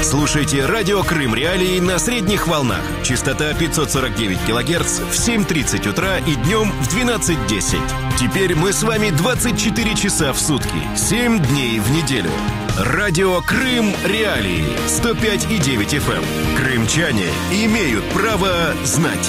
Слушайте радио Крым Реалии на средних волнах. Частота 549 килогерц в 7:30 утра и днем в 12:10. Теперь мы с вами 24 часа в сутки, 7 дней в неделю. Радио Крым Реалии 105,9 FM. Крымчане имеют право знать.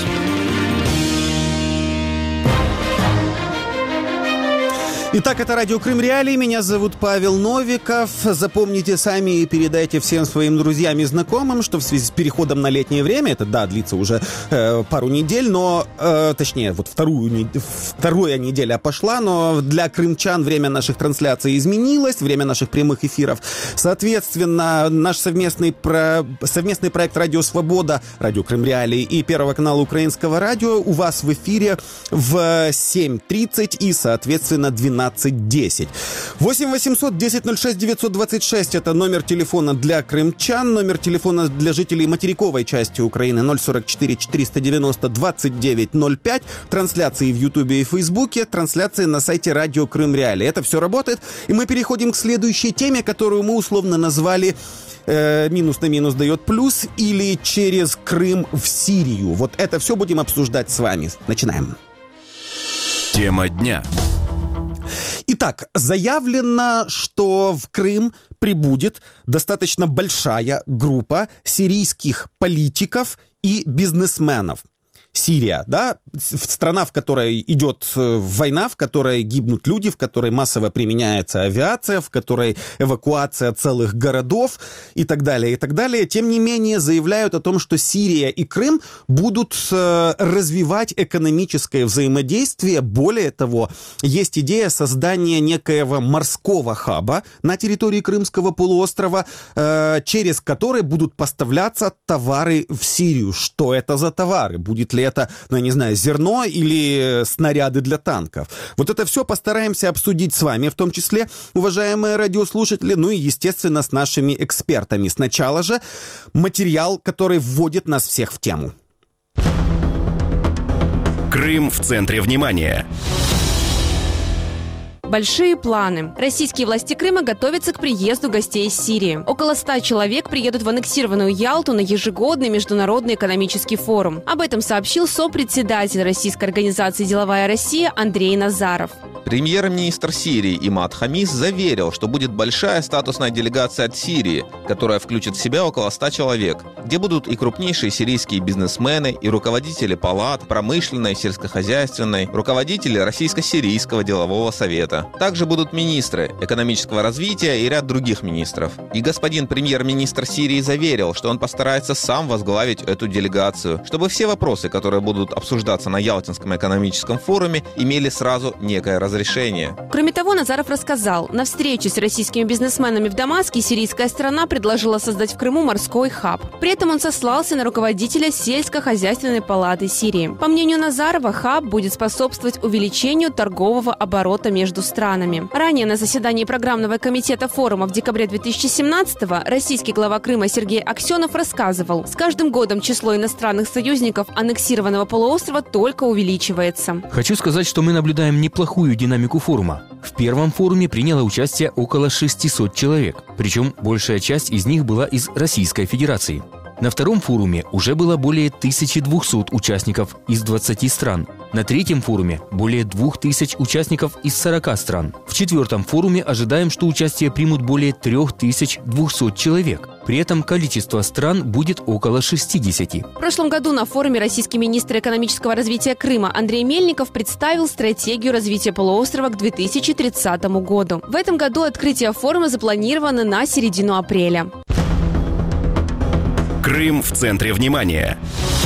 Итак, это радио Крым Реалии. Меня зовут Павел Новиков. Запомните сами и передайте всем своим друзьям и знакомым, что в связи с переходом на летнее время, это, да, длится уже пару недель, но, точнее, вот вторая неделя пошла, но для крымчан время наших трансляций изменилось, время наших прямых эфиров. Соответственно, наш совместный проект «Радио Свобода», радио Крым Реалии и Первого канала Украинского радио у вас в эфире в 7:30 и, соответственно, 12:10. 8 800 10 06 926 это номер телефона для крымчан, номер телефона для жителей материковой части Украины 044 490 2905, трансляции в Ютубе и Фейсбуке, трансляции на сайте Радио Крым Реалии. Это все работает, и мы переходим к следующей теме, которую мы условно назвали «Минус на минус дает плюс» или «Через Крым в Сирию». Вот это все будем обсуждать с вами. Начинаем. Тема дня. Итак, заявлено, что в Крым прибудет достаточно большая группа сирийских политиков и бизнесменов. Сирия, да, страна, в которой идет война, в которой гибнут люди, в которой массово применяется авиация, в которой эвакуация целых городов и так далее, и так далее. Тем не менее, заявляют о том, что Сирия и Крым будут развивать экономическое взаимодействие. Более того, есть идея создания некоего морского хаба на территории Крымского полуострова, через который будут поставляться товары в Сирию. Что это за товары? Будет ли это, ну, я не знаю, зерно или снаряды для танков? Вот это все постараемся обсудить с вами, в том числе, уважаемые радиослушатели, ну и, естественно, с нашими экспертами. Сначала же материал, который вводит нас всех в тему. Крым в центре внимания. Большие планы. Российские власти Крыма готовятся к приезду гостей из Сирии. Около 100 человек приедут в аннексированную Ялту на ежегодный международный экономический форум. Об этом сообщил сопредседатель российской организации «Деловая Россия» Андрей Назаров. Премьер-министр Сирии Имад Хамис заверил, что будет большая статусная делегация от Сирии, которая включит в себя около 100 человек, где будут и крупнейшие сирийские бизнесмены, и руководители палат, промышленной, сельскохозяйственной, руководители Российско-сирийского делового совета. Также будут министры экономического развития и ряд других министров. И господин премьер-министр Сирии заверил, что он постарается сам возглавить эту делегацию, чтобы все вопросы, которые будут обсуждаться на Ялтинском экономическом форуме, имели сразу некое разрешение. Кроме того, Назаров рассказал, на встрече с российскими бизнесменами в Дамаске сирийская сторона предложила создать в Крыму морской хаб. При этом он сослался на руководителя сельскохозяйственной палаты Сирии. По мнению Назарова, хаб будет способствовать увеличению торгового оборота между странами. Ранее на заседании программного комитета форума в декабре 2017-го российский глава Крыма Сергей Аксенов рассказывал, с каждым годом число иностранных союзников аннексированного полуострова только увеличивается. Хочу сказать, что мы наблюдаем неплохую динамику форума. В первом форуме приняло участие около 600 человек, причем большая часть из них была из Российской Федерации. На втором форуме уже было более 1200 участников из 20 стран. На третьем форуме более 2000 участников из 40 стран. В четвертом форуме ожидаем, что участие примут более 3200 человек. При этом количество стран будет около 60. В прошлом году на форуме российский министр экономического развития Крыма Андрей Мельников представил стратегию развития полуострова к 2030 году. В этом году открытие форума запланировано на середину апреля. Крым в центре внимания.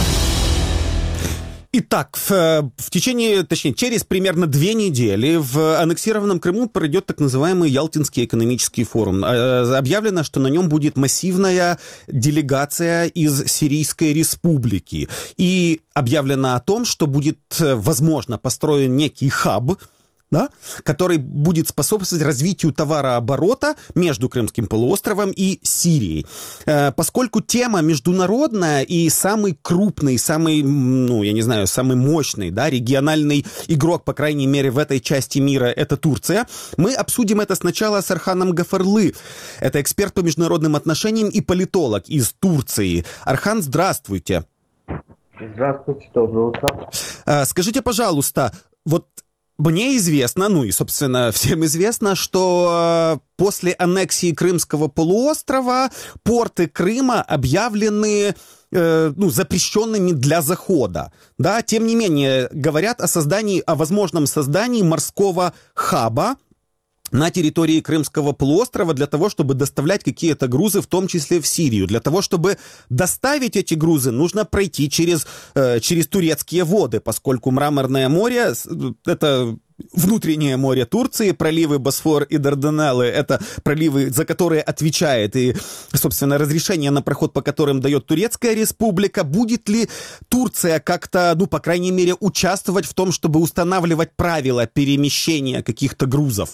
Итак, через примерно 2 недели в аннексированном Крыму пройдет так называемый Ялтинский экономический форум. Объявлено, что на нем будет массивная делегация из Сирийской республики. И объявлено о том, что будет, возможно, построен некий хаб, да, который будет способствовать развитию товарооборота между Крымским полуостровом и Сирией. Поскольку тема международная и самый крупный, самый, самый мощный, да, региональный игрок, по крайней мере, в этой части мира, это Турция, мы обсудим это сначала с Арханом Гафарлы. Это эксперт по международным отношениям и политолог из Турции. Архан, здравствуйте. Здравствуйте, доброе утро. Скажите, пожалуйста, вот мне известно, и, собственно, всем известно, что после аннексии Крымского полуострова порты Крыма объявлены запрещенными для захода. Да? Тем не менее, говорят о возможном создании морского хаба на территории Крымского полуострова для того, чтобы доставлять какие-то грузы, в том числе в Сирию. Для того, чтобы доставить эти грузы, нужно пройти через турецкие воды, поскольку Мраморное море — это внутреннее море Турции, проливы Босфор и Дарданеллы — это проливы, за которые отвечает и, собственно, разрешение на проход, по которым дает Турецкая республика. Будет ли Турция как-то, по крайней мере, участвовать в том, чтобы устанавливать правила перемещения каких-то грузов?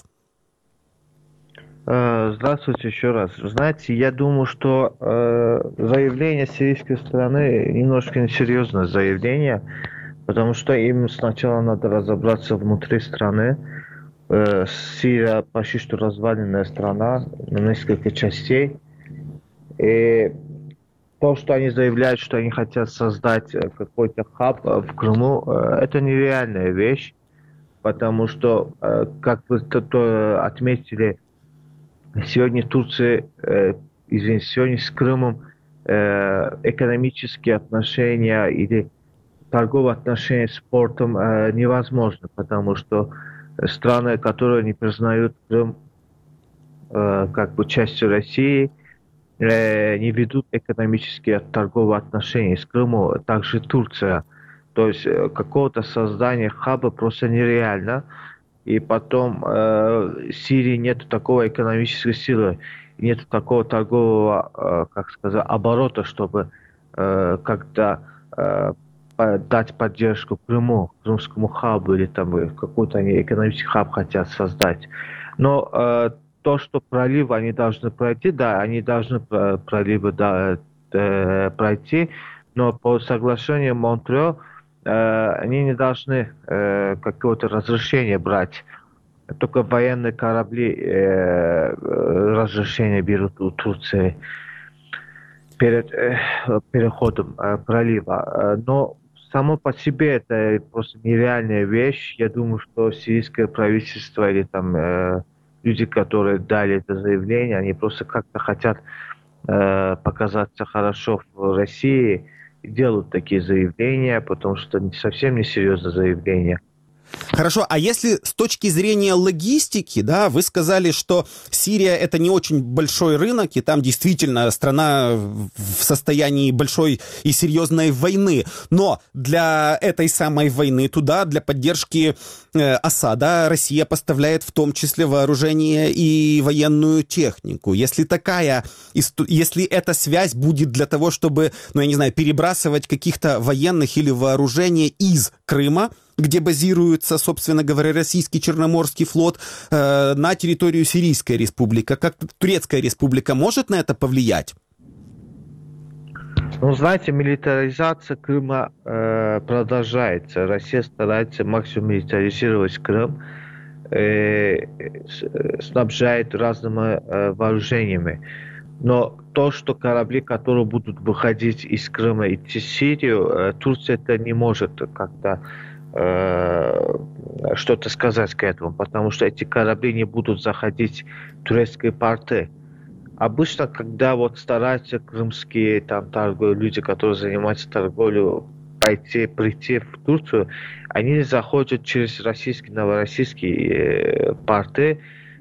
Здравствуйте еще раз. Знаете, я думаю, что заявление сирийской стороны немножко несерьезное заявление, потому что им сначала надо разобраться внутри страны. Сирия почти что разваленная страна на несколько частей. И то, что они заявляют, что они хотят создать какой-то хаб в Крыму, это нереальная вещь, потому что, как вы отметили, сегодня сегодня с Крымом экономические отношения или торговые отношения с портом невозможны, потому что страны, которые не признают Крым частью России, не ведут экономические торговые отношения с Крымом, также Турция. То есть какого-то создания хаба просто нереально. И потом в Сирии нет такой экономической силы, нет такого торгового, оборота, чтобы как-то дать поддержку Крыму, крымскому хабу, или там какой-то они экономический хаб хотят создать. Но то, что проливы они должны пройти, да, они должны проливы пройти, но по соглашению Монтрео они не должны какое-то разрешение брать. Только военные корабли разрешение берут у Турции перед переходом пролива. Но само по себе это просто нереальная вещь. Я думаю, что сирийское правительство или там люди, которые дали это заявление, они просто как-то хотят показаться хорошо в России, делают такие заявления, потому что совсем несерьезное заявление. Хорошо, а если с точки зрения логистики, да, вы сказали, что Сирия — это не очень большой рынок, и там действительно страна в состоянии большой и серьезной войны, но для этой самой войны туда, для поддержки Асада, Россия поставляет в том числе вооружение и военную технику. Если эта связь будет для того, чтобы, перебрасывать каких-то военных или вооружение из Крыма, где базируется, собственно говоря, российский Черноморский флот, на территорию Сирийской республики. Как Турецкая республика может на это повлиять? Знаете, милитаризация Крыма продолжается. Россия старается максимум милитаризировать Крым, снабжает разными вооружениями. Но то, что корабли, которые будут выходить из Крыма и идти в Сирию, Турция это не может как-то что-то сказать к этому, потому что эти корабли не будут заходить в турецкие порты. Обычно, когда стараются крымские люди, которые занимаются торговлей, прийти в Турцию, они заходят через новороссийские порты,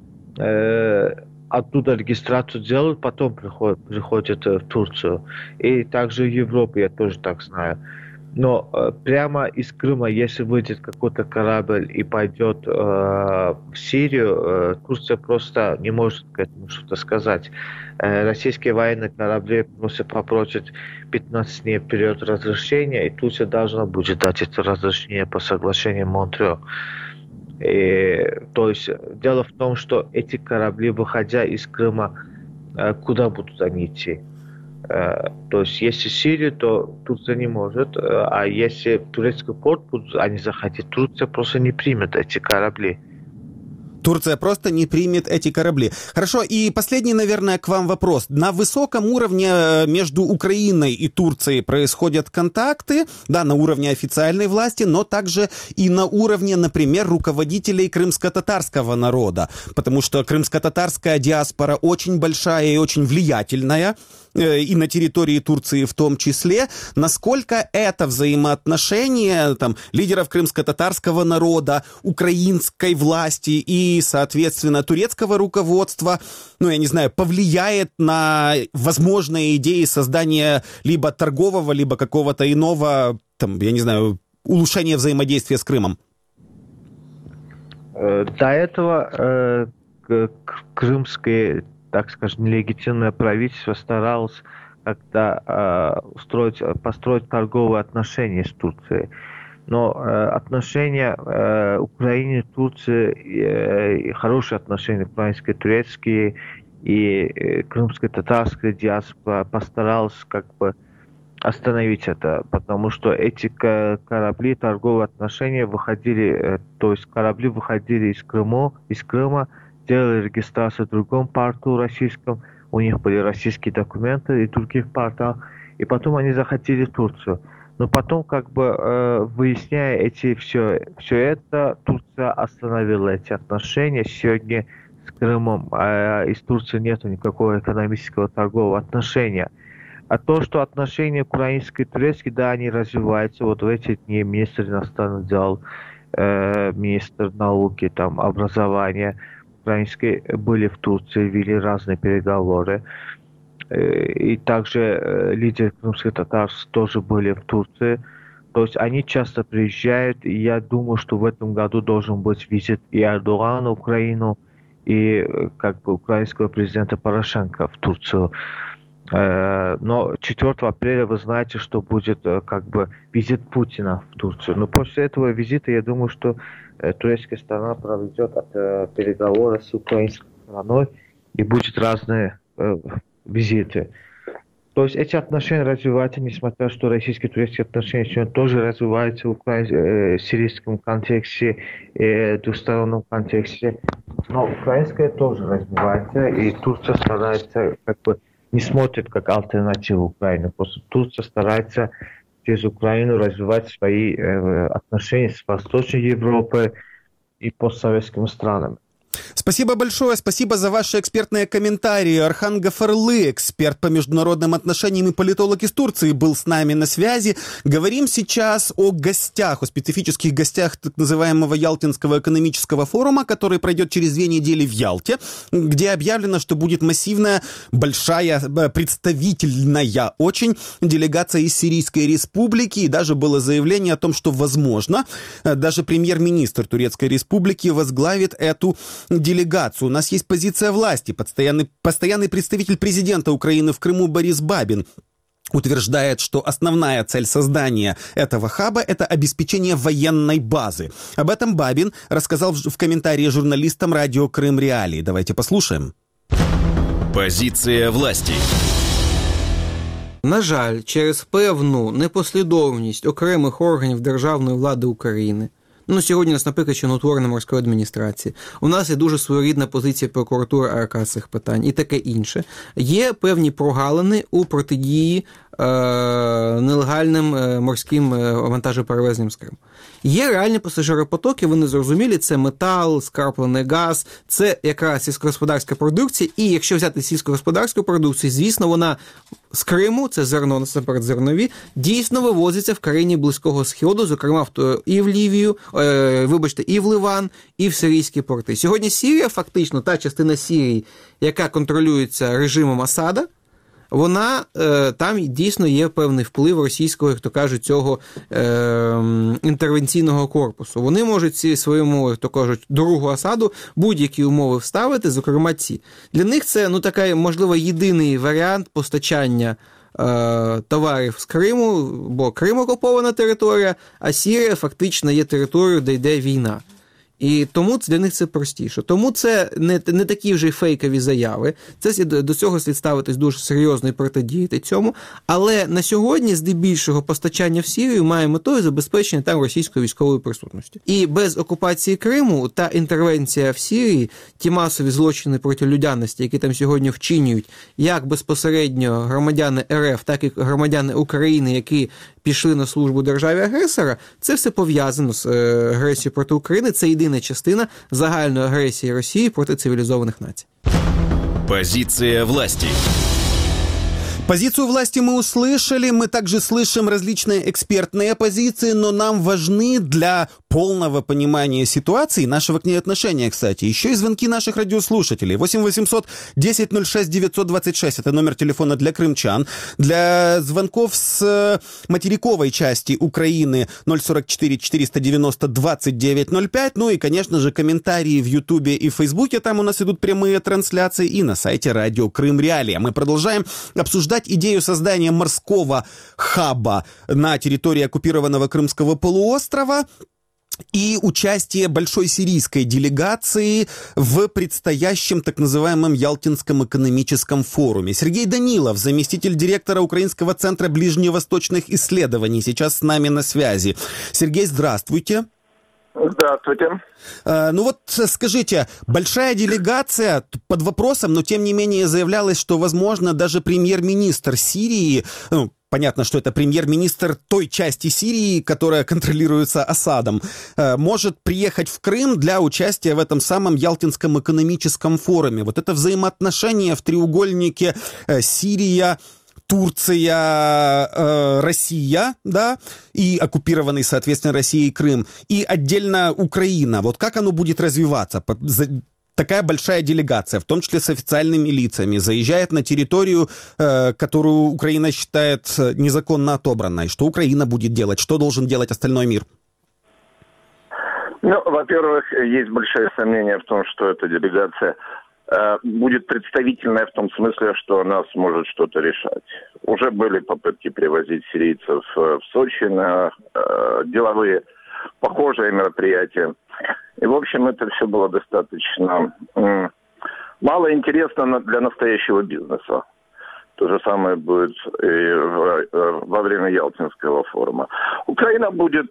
оттуда регистрацию делают, потом приходят в Турцию. И также в Европе, я тоже так знаю. Но прямо из Крыма, если выйдет какой-то корабль и пойдет в Сирию, Турция просто не может к этому что-то сказать. Российские военные корабли просто попросят 15 дней вперед разрешения, и Турция должна будет дать это разрешение по соглашению Монтрео. То есть дело в том, что эти корабли, выходя из Крыма, куда будут они идти? То есть если Сирия, то Турция не может, а если в турецкий порт будут они заходить, Турция просто не примет эти корабли. Турция просто не примет эти корабли. Хорошо, и последний, наверное, к вам вопрос. На высоком уровне между Украиной и Турцией происходят контакты, да, на уровне официальной власти, но также и на уровне, например, руководителей крымско-татарского народа, потому что крымско-татарская диаспора очень большая и очень влиятельная, и на территории Турции в том числе. Насколько это взаимоотношение там, лидеров крымско-татарского народа, украинской власти и, соответственно, турецкого руководства, ну, я не знаю, повлияет на возможные идеи создания либо торгового, либо какого-то иного, там, я не знаю, улучшения взаимодействия с Крымом? До этого крымские, так скажем, нелегитимное правительство старалось как-то построить торговые отношения с Турцией. Но отношения Украины и Турции, хорошие отношения украинские, турецкие и крымско-татарская диаспора постаралась как бы остановить это, потому что эти корабли, торговые отношения выходили, то есть корабли выходили из Крыма, делали регистрацию в другом порту российском, у них были российские документы и в других портах, и потом они захотели в Турцию. Но потом, как бы выясняя все это, Турция остановила эти отношения. Сегодня с Крымом из Турции нет никакого экономического торгового отношения. А то, что отношения украинские и турецкие, да, они развиваются. Вот в эти дни министр иностранных дел, министр науки, там, образования украинские были в Турции, вели разные переговоры. И также лидеры крымских татарств тоже были в Турции. То есть они часто приезжают, и я думаю, что в этом году должен быть визит и Эрдогана в Украину, и как бы украинского президента Порошенко в Турцию. Но 4 апреля вы знаете, что будет как бы визит Путина в Турцию. Но после этого визита, я думаю, что турецкая сторона проведет переговоры с украинской стороной, и будет разные визиты. То есть эти отношения развиваются, несмотря на то, что российские и турецкие отношения сегодня тоже развиваются в сирийском контексте, двустороннем контексте. Но украинская тоже развивается, и Турция старается, как бы, не смотрит как альтернативу Украине. Просто Турция старается через Украину развивать свои отношения с Восточной Европой и постсоветскими странами. Спасибо большое, спасибо за ваши экспертные комментарии. Орхан Гафарлы, эксперт по международным отношениям и политолог из Турции, был с нами на связи. Говорим сейчас о гостях, о специфических гостях так называемого Ялтинского экономического форума, который пройдет через 2 недели в Ялте, где объявлено, что будет массивная, большая, представительная очень делегация из Сирийской Республики, и даже было заявление о том, что, возможно, даже премьер-министр Турецкой Республики возглавит эту делегацию. У нас есть позиция власти. Постоянный представитель президента Украины в Крыму Борис Бабин утверждает, что основная цель создания этого хаба – это обеспечение военной базы. Об этом Бабин рассказал в комментарии журналистам радио «Крым Реалии». Давайте послушаем. Позиция власти. На жаль, через певну непослідовність окремих органів державної влади України, сьогодні у нас, наприклад, ще не утворена морської адміністрації. У нас є дуже своєрідна позиція прокуратури АРК з цих питань і таке інше. Є певні прогалини у протидії нелегальним морським вантажоперевезенням з Криму. Є реальні пасажиропотоки, вони зрозумілі, це метал, скраплений газ, це якраз сільськогосподарська продукція, і якщо взяти сільськогосподарську продукцію, звісно, вона з Криму, це зерно, насамперед зернові, дійсно вивозиться в країні Близького Сходу, зокрема і в Лівію, і в Ливан, і в сирійські порти. Сьогодні Сирія, фактично, та частина Сирії, яка контролюється режимом Асада, вона, там дійсно є певний вплив російського, як то кажуть, цього інтервенційного корпусу. Вони можуть ці своєму, як то кажуть, другу Асаду будь-які умови вставити, зокрема ці. Для них це, такий, можливо, єдиний варіант постачання товарів з Криму, бо Крим окупована територія, а Сирія фактично є територією, де йде війна. І тому для них це простіше. Тому це не такі вже фейкові заяви. Це до цього слід ставитись дуже серйозно і протидіяти цьому. Але на сьогодні здебільшого постачання в Сирію має метою забезпечення там російської військової присутності. І без окупації Криму та інтервенція в Сирії, ті масові злочини проти людяності, які там сьогодні вчинюють, як безпосередньо громадяни РФ, так і громадяни України, які пішли на службу державі-агресора, це все пов'язано з агресією проти України. Це єдина частина загальної агресії Росії проти цивілізованих націй. Позиция власти. Позицию власти мы услышали, мы также слышим различные экспертные позиции, но нам важны для полного понимания ситуации, нашего к ней отношения, кстати, еще и звонки наших радиослушателей. 8 800 10 06 926, это номер телефона для крымчан. Для звонков с материковой части Украины 044 490 2905. Ну и, конечно же, комментарии в Ютубе и в Фейсбуке, там у нас идут прямые трансляции, и на сайте радио Крым Реалии. Мы продолжаем обсуждать идею создания морского хаба на территории оккупированного Крымского полуострова и участие большой сирийской делегации в предстоящем так называемом Ялтинском экономическом форуме. Сергей Данилов, заместитель директора Украинского центра ближневосточных исследований, сейчас с нами на связи. Сергей, здравствуйте. Здравствуйте. Ну вот скажите, большая делегация под вопросом, но тем не менее заявлялось, что, возможно, даже премьер-министр Сирии, понятно, что это премьер-министр той части Сирии, которая контролируется Асадом, может приехать в Крым для участия в этом самом Ялтинском экономическом форуме. Вот это взаимоотношение в треугольнике Сирия, Турция, Россия, да, и оккупированный, соответственно, Россией Крым, и отдельно Украина. Вот как оно будет развиваться? Такая большая делегация, в том числе с официальными лицами, заезжает на территорию, которую Украина считает незаконно отобранной. Что Украина будет делать? Что должен делать остальной мир? Ну, во-первых, есть большое сомнение в том, что эта делегация будет представительная в том смысле, что она сможет что-то решать. Уже были попытки привозить сирийцев в Сочи на деловые похожие мероприятия. И, в общем, это все было достаточно мало интересно для настоящего бизнеса. То же самое будет и во время Ялтинского форума. Украина будет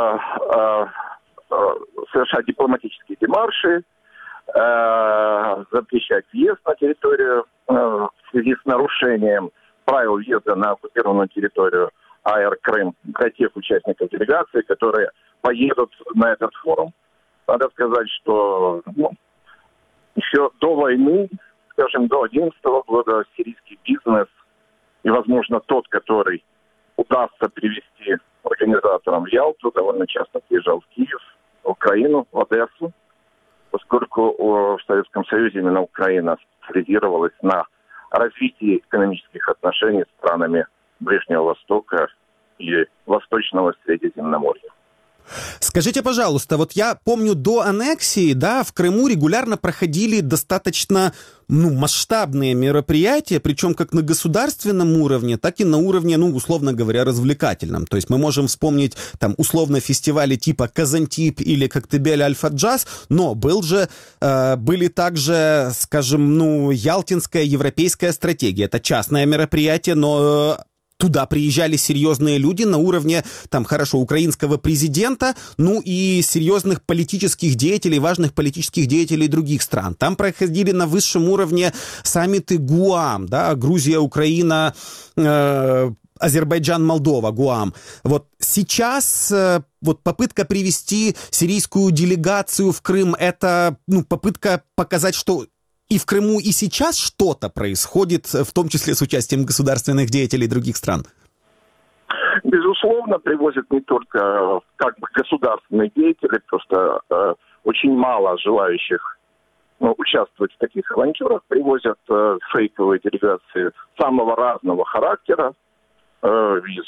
совершать дипломатические демарши, запрещать въезд на территорию в связи с нарушением правил въезда на оккупированную территорию АЭР Крым для тех участников делегации, которые поедут на этот форум. Надо сказать, что еще до войны, скажем, до 2011 года сирийский бизнес и, возможно, тот, который удастся привести организаторам в Ялту, довольно часто приезжал в Киев, в Украину, в Одессу, поскольку в Советском Союзе именно Украина специализировалась на развитии экономических отношений с странами Ближнего Востока и Восточного Средиземноморья. Скажите, пожалуйста, вот я помню, до аннексии, да, в Крыму регулярно проходили достаточно, масштабные мероприятия, причем как на государственном уровне, так и на уровне, условно говоря, развлекательном. То есть мы можем вспомнить, там, условно, фестивали типа Казантип или Коктебель Альфа-Джаз, но были также, скажем, Ялтинская европейская стратегия. Это частное мероприятие, но туда приезжали серьезные люди на уровне, украинского президента, и серьезных политических деятелей, важных политических деятелей других стран. Там проходили на высшем уровне саммиты ГУАМ, да, Грузия, Украина, Азербайджан, Молдова, ГУАМ. Вот сейчас попытка привести сирийскую делегацию в Крым, это попытка показать, что и в Крыму и сейчас что-то происходит, в том числе с участием государственных деятелей других стран? Безусловно, привозят не только государственные деятели, просто очень мало желающих участвовать в таких авантюрах, привозят фейковые делегации самого разного характера, из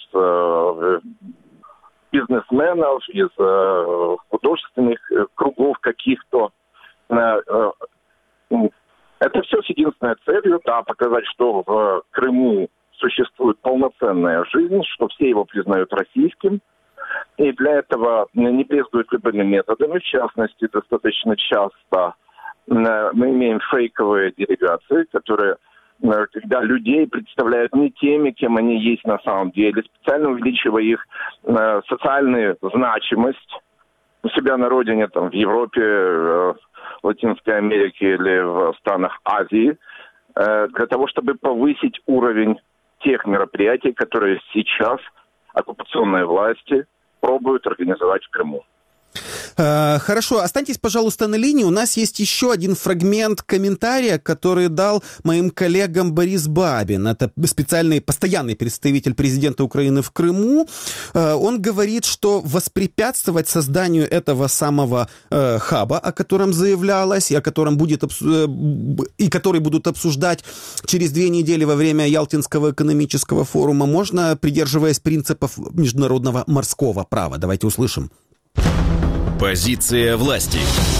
бизнесменов, из художественных кругов каких-то. Это все с единственной целью, показать, что в Крыму существует полноценная жизнь, что все его признают российским, И для этого не брезгуют любыми методами. В частности, достаточно часто мы имеем фейковые делегации, которые, когда людей представляют не теми, кем они есть на самом деле, специально увеличивая их социальную значимость у себя на родине, там, в Европе, в Латинской Америке или в странах Азии, для того, чтобы повысить уровень тех мероприятий, которые сейчас оккупационные власти пробуют организовать в Крыму. Хорошо, останьтесь, пожалуйста, на линии. У нас есть еще один фрагмент комментария, который дал моим коллегам Борис Бабин. Это специальный, постоянный представитель президента Украины в Крыму. Он говорит, что воспрепятствовать созданию этого самого хаба, о котором заявлялось, и о котором и который будут обсуждать через 2 недели во время Ялтинского экономического форума, можно, придерживаясь принципов международного морского права. Давайте услышим. Позиція власті.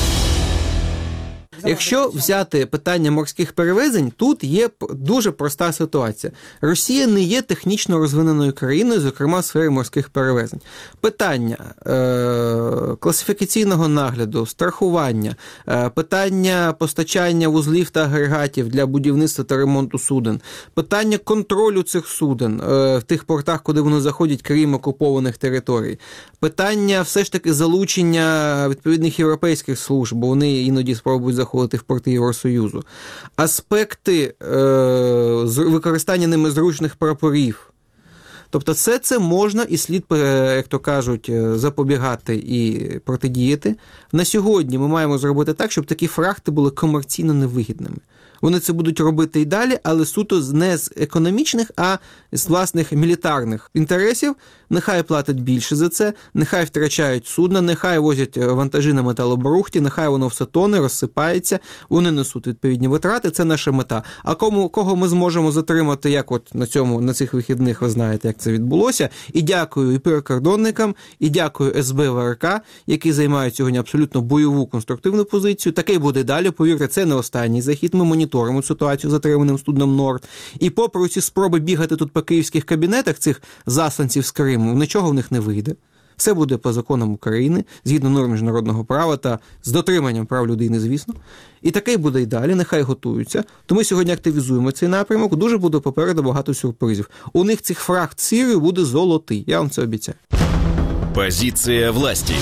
Якщо взяти питання морських перевезень, тут є дуже проста ситуація. Росія не є технічно розвиненою країною, зокрема в сфері морських перевезень. Питання класифікаційного нагляду, страхування, питання постачання вузлів та агрегатів для будівництва та ремонту суден, питання контролю цих суден в тих портах, куди вони заходять, крім окупованих територій, питання все ж таки залучення відповідних європейських служб, бо вони іноді спробують заходити в порти Євросоюзу. Аспекти використання ними зручних прапорів. Тобто все це можна і слід, як то кажуть, запобігати і протидіяти. На сьогодні ми маємо зробити так, щоб такі фрахти були комерційно невигідними. Вони це будуть робити і далі, але суто не з економічних, а з власних мілітарних інтересів. Нехай платять більше за це, нехай втрачають судна, нехай возять вантажі на металобрухті, нехай воно все тоне, розсипається, вони несуть відповідні витрати, це наша мета. А кого ми зможемо затримати, як от на цих вихідних, ви знаєте, як це відбулося. І дякую і прикордонникам, і дякую СБ ВРК, які займають сьогодні абсолютно бойову конструктивну позицію. Таке буде далі, повірте, це не останній захід, ми моніторимо ситуацію з затриманим судном «Норд». І попри ці спроби бігати тут по київських кабінетах цих засланців з Криму, нічого в них не вийде. Все буде по законам України, згідно норм міжнародного права та з дотриманням прав людини, звісно. І таке буде і далі, нехай готуються. То ми сьогодні активізуємо цей напрямок, дуже буде попереду багато сюрпризів. У них цих фрахт Сирії буде золотий, я вам це обіцяю. Позиция власти.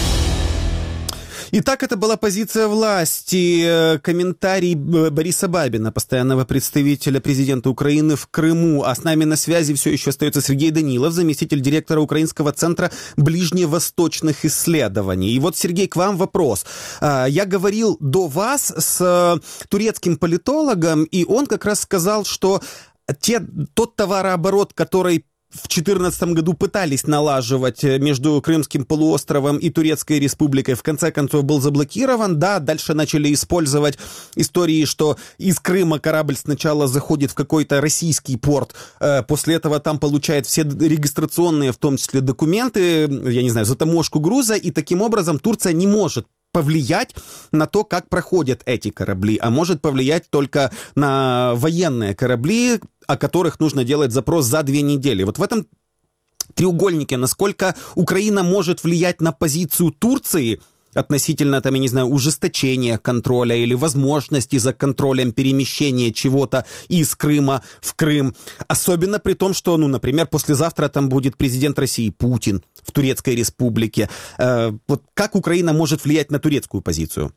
Итак, это была позиция власти, комментарий Бориса Бабина, постоянного представителя президента Украины в Крыму. А с нами на связи все еще остается Сергей Данилов, заместитель директора Украинского центра ближневосточных исследований. И вот, Сергей, к вам вопрос. Я говорил до вас с турецким политологом, и он как раз сказал, что тот товарооборот, который в 2014 году пытались налаживать между Крымским полуостровом и Турецкой республикой, в конце концов был заблокирован. Да, дальше начали использовать истории, что из Крыма корабль сначала заходит в какой-то российский порт, после этого там получает все регистрационные, в том числе, документы, я не знаю, затаможку груза, и таким образом Турция не может повлиять на то, как проходят эти корабли, а может повлиять только на военные корабли, о которых нужно делать запрос за 2 недели. Вот в этом треугольнике, насколько Украина может влиять на позицию Турции относительно, там, я не знаю, ужесточения контроля или возможности за контролем перемещения чего-то из Крыма в Крым. Особенно при том, что, например, послезавтра там будет президент России Путин в Турецкой республике. Вот как Украина может влиять на турецкую позицию?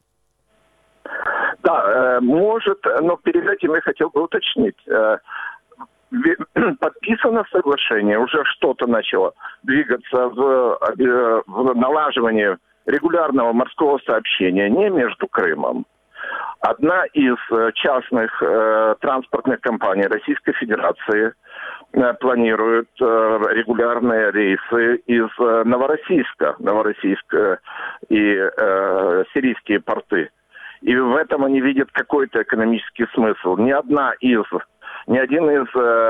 Да, может, но перед этим я хотел бы уточнить. Подписано соглашение, уже что-то начало двигаться в налаживании регулярного морского сообщения не между Крымом. Одна из частных транспортных компаний Российской Федерации планирует регулярные рейсы из Новороссийска и сирийские порты. И в этом они видят какой-то экономический смысл. Ни один из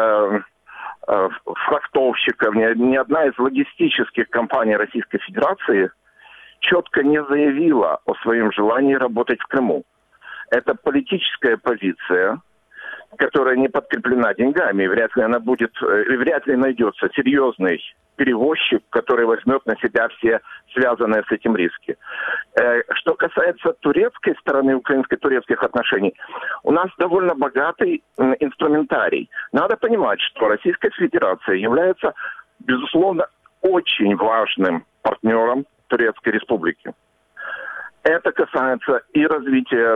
фрахтовщиков, ни одна из логистических компаний Российской Федерации четко не заявила о своем желании работать в Крыму. Это политическая позиция, которая не подкреплена деньгами, вряд ли найдется серьезный перевозчик, который возьмет на себя все связанные с этим риски. Что касается турецкой стороны, украинско-турецких отношений, у нас довольно богатый инструментарий. Надо понимать, что Российская Федерация является, безусловно, очень важным партнером Турецкой Республики. Это касается и развития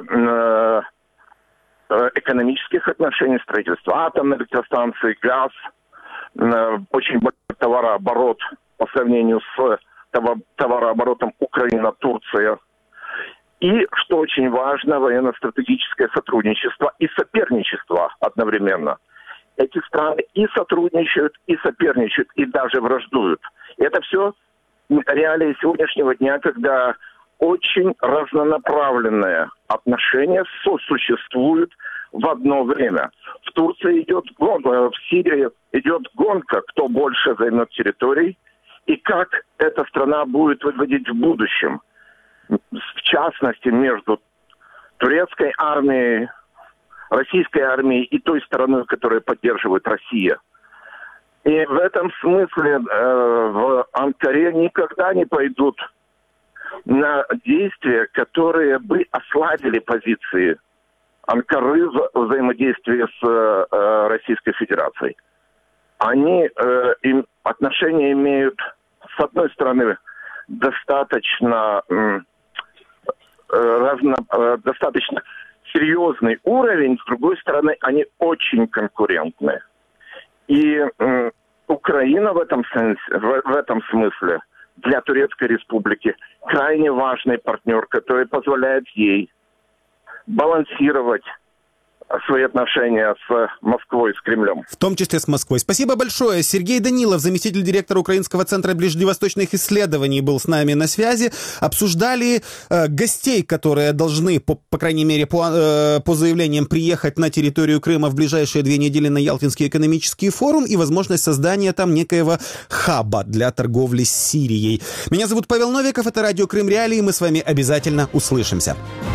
экономических отношений, строительства атомной электростанции, газ, очень большой товарооборот по сравнению с товарооборотом Украина-Турция. И, что очень важно, военно-стратегическое сотрудничество и соперничество одновременно. Эти страны и сотрудничают, и соперничают, и даже враждуют. И это все реалии сегодняшнего дня, когда очень разнонаправленные отношения сосуществуют в одно время. В Турции идет гонка, в Сирии идет гонка, кто больше займет территорий и как эта страна будет выглядеть в будущем. В частности, между турецкой армией, российской армией и той стороной, которую поддерживает Россия. И в этом смысле в Анкаре никогда не пойдут на действия, которые бы ослабили позиции Анкары в взаимодействии с Российской Федерацией. Отношения имеют, с одной стороны, достаточно серьезный уровень, с другой стороны, они очень конкурентные. И Украина в этом смысле для Турецкой Республики крайне важный партнер, который позволяет ей балансировать свои отношения с Москвой, с Кремлем. В том числе с Москвой. Спасибо большое. Сергей Данилов, заместитель директора Украинского центра ближневосточных исследований, был с нами на связи. Обсуждали гостей, которые должны, по крайней мере, по заявлениям, приехать на территорию Крыма в ближайшие 2 недели на Ялтинский экономический форум и возможность создания там некоего хаба для торговли с Сирией. Меня зовут Павел Новиков, это радио Крым Реалии, мы с вами обязательно услышимся.